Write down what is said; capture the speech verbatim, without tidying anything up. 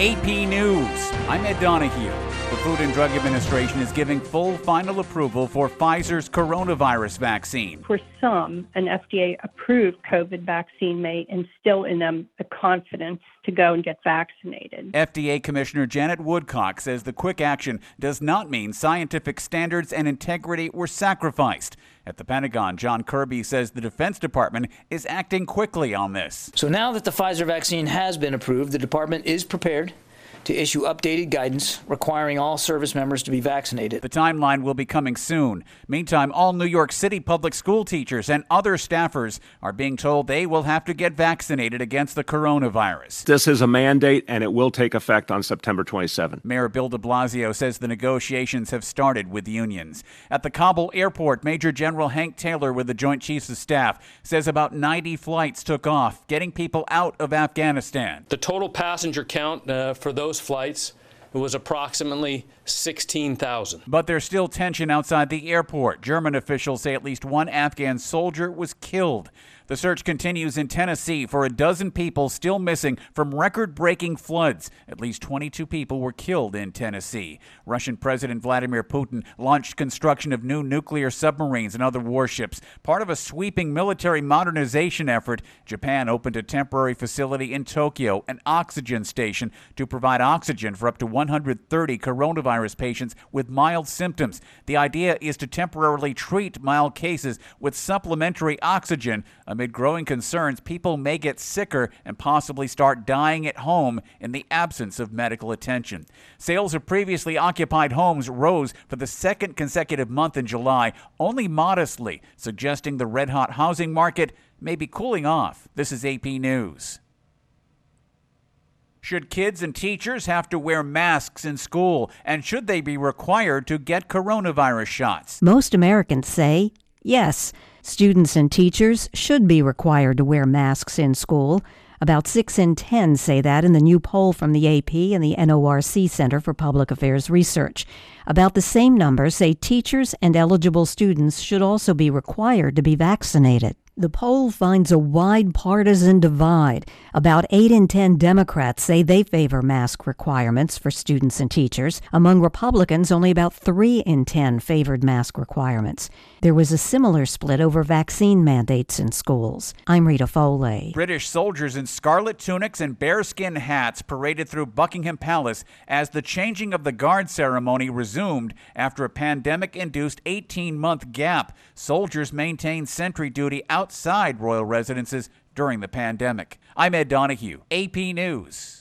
A P News, I'm Ed Donahue. The Food and Drug Administration is giving full final approval for Pfizer's coronavirus vaccine. For some, an F D A-approved COVID vaccine may instill in them the confidence to go and get vaccinated. F D A Commissioner Janet Woodcock says the quick action does not mean scientific standards and integrity were sacrificed. At the Pentagon, John Kirby says the Defense Department is acting quickly on this. So now that the Pfizer vaccine has been approved, the department is prepared to issue updated guidance requiring all service members to be vaccinated. The timeline will be coming soon. Meantime, all New York City public school teachers and other staffers are being told they will have to get vaccinated against the coronavirus. This is a mandate, and it will take effect on September twenty-seventh. Mayor Bill de Blasio says the negotiations have started with unions. At the Kabul airport, Major General Hank Taylor with the Joint Chiefs of Staff says about ninety flights took off, getting people out of Afghanistan. The total passenger count uh, for those flights was approximately sixteen thousand. But there's still tension outside the airport. German officials say at least one Afghan soldier was killed. The search continues in Tennessee for a dozen people still missing from record-breaking floods. At least twenty-two people were killed in Tennessee. Russian President Vladimir Putin launched construction of new nuclear submarines and other warships. Part of a sweeping military modernization effort, Japan opened a temporary facility in Tokyo, an oxygen station, to provide oxygen for up to one hundred thirty coronavirus patients with mild symptoms. The idea is to temporarily treat mild cases with supplementary oxygen. Amid growing concerns, people may get sicker and possibly start dying at home in the absence of medical attention. Sales of previously occupied homes rose for the second consecutive month in July, only modestly, suggesting the red-hot housing market may be cooling off. This is A P News. Should kids and teachers have to wear masks in school, and should they be required to get coronavirus shots? Most Americans say yes. Students and teachers should be required to wear masks in school. About six in ten say that in the new poll from the A P and the N O R C Center for Public Affairs Research. About the same number say teachers and eligible students should also be required to be vaccinated. The poll finds a wide partisan divide. About eight in ten Democrats say they favor mask requirements for students and teachers. Among Republicans, only about three in ten favored mask requirements. There was a similar split over vaccine mandates in schools. I'm Rita Foley. British soldiers in scarlet tunics and bearskin hats paraded through Buckingham Palace as the changing of the guard ceremony resumed after a pandemic-induced eighteen-month gap. Soldiers maintained sentry duty out outside royal residences during the pandemic. I'm Ed Donahue, A P News.